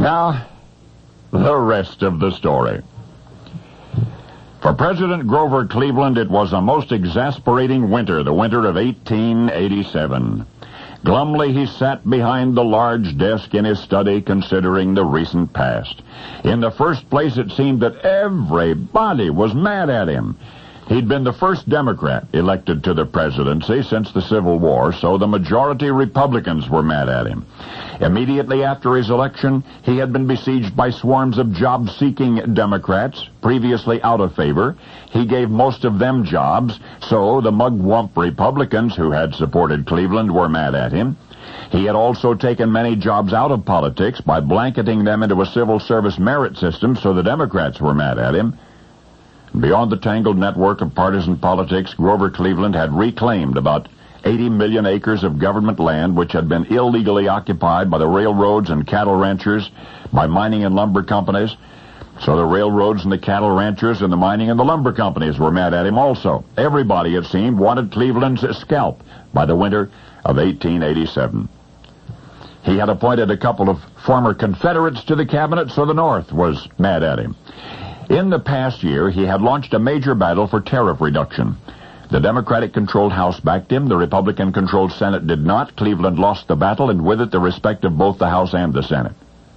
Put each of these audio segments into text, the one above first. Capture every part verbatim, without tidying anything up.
Now, the rest of the story. For President Grover Cleveland, it was a most exasperating winter, the winter of eighteen eighty-seven. Glumly, he sat behind the large desk in his study, considering the recent past. In the first place, it seemed that everybody was mad at him. He'd been the first Democrat elected to the presidency since the Civil War, so the majority Republicans were mad at him. Immediately after his election, he had been besieged by swarms of job-seeking Democrats, previously out of favor. He gave most of them jobs, so the mugwump Republicans who had supported Cleveland were mad at him. He had also taken many jobs out of politics by blanketing them into a civil service merit system, so the Democrats were mad at him. Beyond the tangled network of partisan politics, Grover Cleveland had reclaimed about eighty million acres of government land which had been illegally occupied by the railroads and cattle ranchers, by mining and lumber companies. So the railroads and the cattle ranchers and the mining and the lumber companies were mad at him also. Everybody, it seemed, wanted Cleveland's scalp by the winter of eighteen eighty-seven. He had appointed a couple of former Confederates to the cabinet, so the North was mad at him. In the past year, he had launched a major battle for tariff reduction. The Democratic-controlled House backed him. The Republican-controlled Senate did not. Cleveland lost the battle, and with it the respect of both the House and the Senate.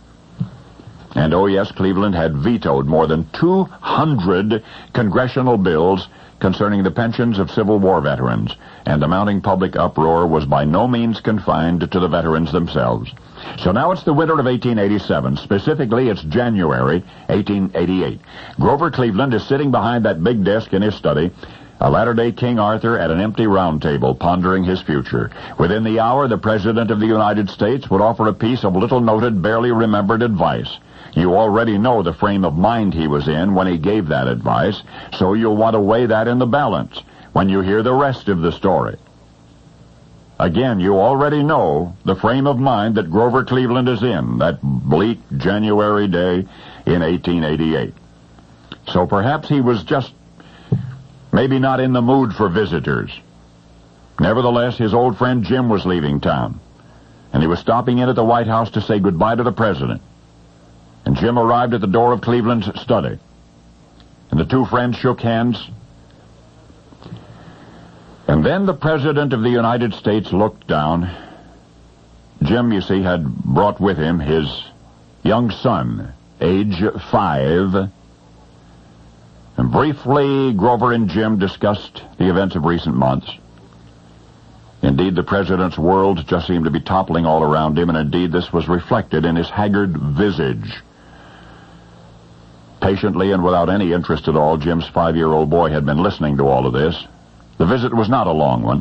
And oh yes, Cleveland had vetoed more than two hundred congressional bills concerning the pensions of Civil War veterans, and the mounting public uproar was by no means confined to the veterans themselves. So now it's the winter of eighteen eighty-seven. Specifically, it's January eighteen eighty-eight. Grover Cleveland is sitting behind that big desk in his study, a latter-day King Arthur at an empty round table, pondering his future. Within the hour, the President of the United States would offer a piece of little-noted, barely remembered advice. You already know the frame of mind he was in when he gave that advice, so you'll want to weigh that in the balance when you hear the rest of the story. Again, you already know the frame of mind that Grover Cleveland is in, that bleak January day in eighteen eighty-eight. So perhaps he was just maybe not in the mood for visitors. Nevertheless, his old friend Jim was leaving town, and he was stopping in at the White House to say goodbye to the president. And Jim arrived at the door of Cleveland's study, and the two friends shook hands. And then the President of the United States looked down. Jim, you see, had brought with him his young son, age five. And briefly, Grover and Jim discussed the events of recent months. Indeed, the President's world just seemed to be toppling all around him, and indeed this was reflected in his haggard visage. Patiently and without any interest at all, Jim's five-year-old boy had been listening to all of this. The visit was not a long one.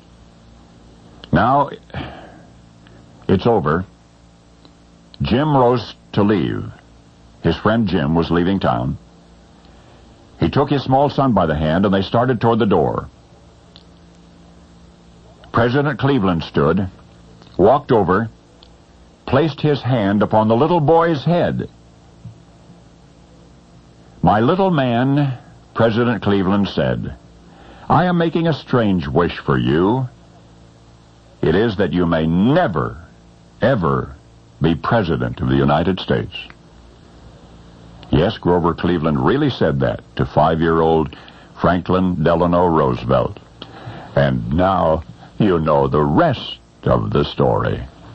Now, it's over. Jim rose to leave. His friend Jim was leaving town. He took his small son by the hand, and they started toward the door. President Cleveland stood, walked over, placed his hand upon the little boy's head. "My little man," President Cleveland said, "I am making a strange wish for you. It is that you may never, ever be President of the United States." Yes, Grover Cleveland really said that to five-year-old Franklin Delano Roosevelt. And now you know the rest of the story.